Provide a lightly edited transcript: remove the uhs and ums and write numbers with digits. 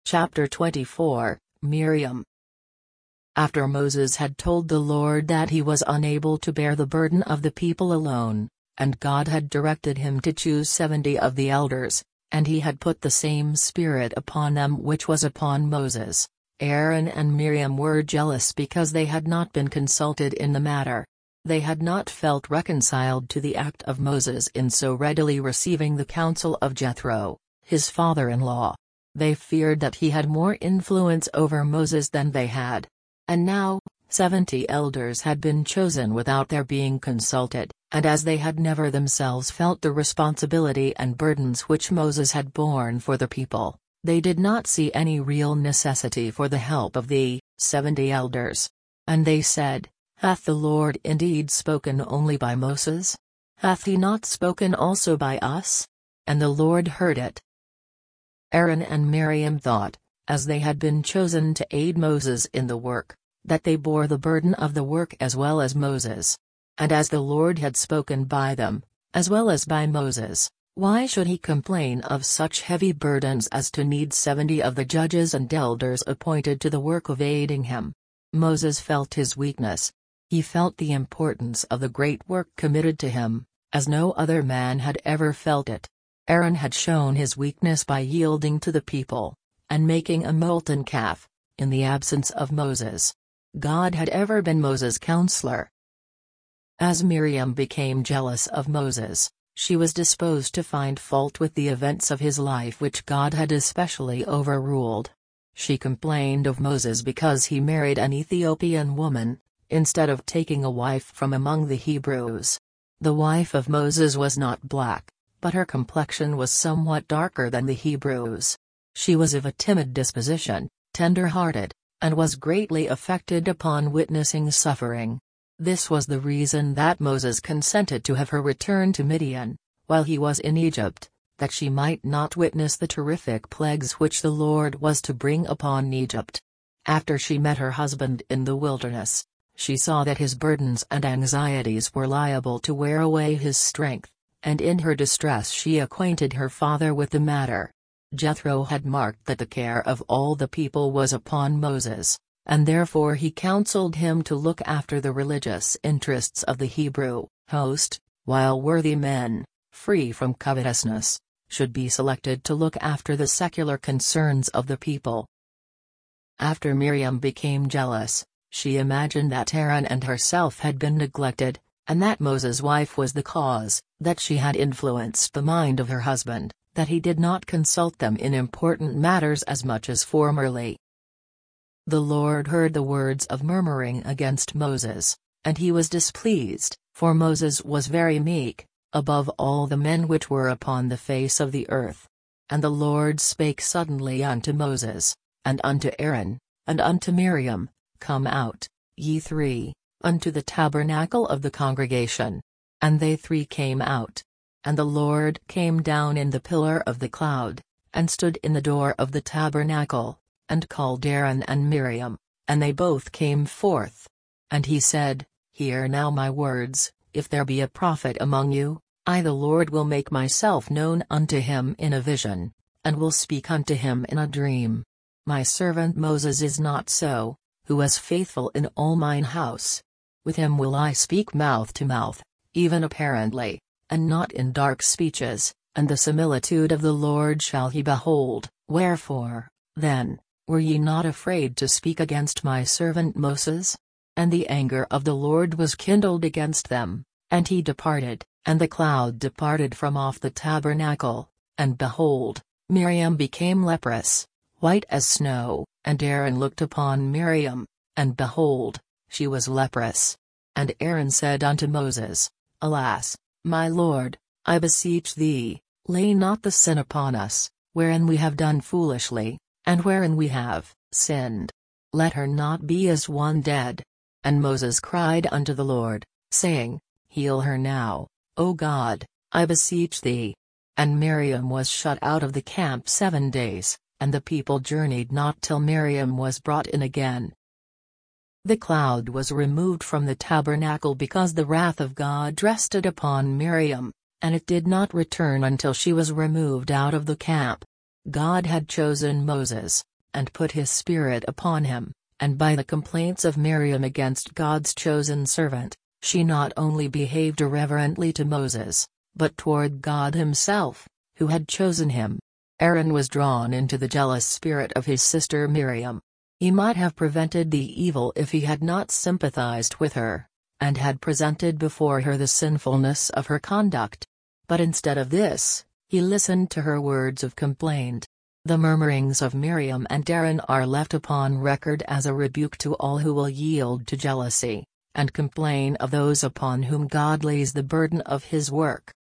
Chapter 24, Miriam. After Moses had told the Lord that he was unable to bear the burden of the people alone, and God had directed him to choose 70 of the elders, and he had put the same spirit upon them which was upon Moses, Aaron and Miriam were jealous because they had not been consulted in the matter. They had not felt reconciled to the act of Moses in so readily receiving the counsel of Jethro, his father-in-law. They feared that he had more influence over Moses than they had. And now, 70 elders had been chosen without their being consulted, and as they had never themselves felt the responsibility and burdens which Moses had borne for the people, they did not see any real necessity for the help of the 70 elders. And they said, "Hath the Lord indeed spoken only by Moses? Hath he not spoken also by us?" And the Lord heard it. Aaron and Miriam thought, as they had been chosen to aid Moses in the work, that they bore the burden of the work as well as Moses. And as the Lord had spoken by them, as well as by Moses, why should he complain of such heavy burdens as to need 70 of the judges and elders appointed to the work of aiding him? Moses felt his weakness. He felt the importance of the great work committed to him, as no other man had ever felt it. Aaron had shown his weakness by yielding to the people, and making a molten calf, in the absence of Moses. God had ever been Moses' counselor. As Miriam became jealous of Moses, she was disposed to find fault with the events of his life which God had especially overruled. She complained of Moses because he married an Ethiopian woman, instead of taking a wife from among the Hebrews. The wife of Moses was not black, but her complexion was somewhat darker than the Hebrews. She was of a timid disposition, tender-hearted, and was greatly affected upon witnessing suffering. This was the reason that Moses consented to have her return to Midian, while he was in Egypt, that she might not witness the terrific plagues which the Lord was to bring upon Egypt. After she met her husband in the wilderness, she saw that his burdens and anxieties were liable to wear away his strength, and in her distress she acquainted her father with the matter. Jethro had marked that the care of all the people was upon Moses, and therefore he counseled him to look after the religious interests of the Hebrew host, while worthy men, free from covetousness, should be selected to look after the secular concerns of the people. After Miriam became jealous, she imagined that Aaron and herself had been neglected, and that Moses' wife was the cause, that she had influenced the mind of her husband, that he did not consult them in important matters as much as formerly. The Lord heard the words of murmuring against Moses, and he was displeased, for Moses was very meek, above all the men which were upon the face of the earth. And the Lord spake suddenly unto Moses, and unto Aaron, and unto Miriam, "Come out, ye three, unto the tabernacle of the congregation." And they three came out. And the Lord came down in the pillar of the cloud, and stood in the door of the tabernacle, and called Aaron and Miriam, and they both came forth. And he said, "Hear now my words, if there be a prophet among you, I the Lord will make myself known unto him in a vision, and will speak unto him in a dream. My servant Moses is not so, who is faithful in all mine house. With him will I speak mouth to mouth, even apparently, and not in dark speeches, and the similitude of the Lord shall he behold. Wherefore, then, were ye not afraid to speak against my servant Moses?" And the anger of the Lord was kindled against them, and he departed, and the cloud departed from off the tabernacle, and behold, Miriam became leprous, white as snow, and Aaron looked upon Miriam, and behold, she was leprous. And Aaron said unto Moses, "Alas, my Lord, I beseech thee, lay not the sin upon us, wherein we have done foolishly, and wherein we have sinned. Let her not be as one dead." And Moses cried unto the Lord, saying, "Heal her now, O God, I beseech thee." And Miriam was shut out of the camp 7 days, and the people journeyed not till Miriam was brought in again. The cloud was removed from the tabernacle because the wrath of God rested upon Miriam, and it did not return until she was removed out of the camp. God had chosen Moses, and put his spirit upon him, and by the complaints of Miriam against God's chosen servant, she not only behaved irreverently to Moses, but toward God himself, who had chosen him. Aaron was drawn into the jealous spirit of his sister Miriam. He might have prevented the evil if he had not sympathized with her, and had presented before her the sinfulness of her conduct. But instead of this, he listened to her words of complaint. The murmurings of Miriam and Aaron are left upon record as a rebuke to all who will yield to jealousy, and complain of those upon whom God lays the burden of his work.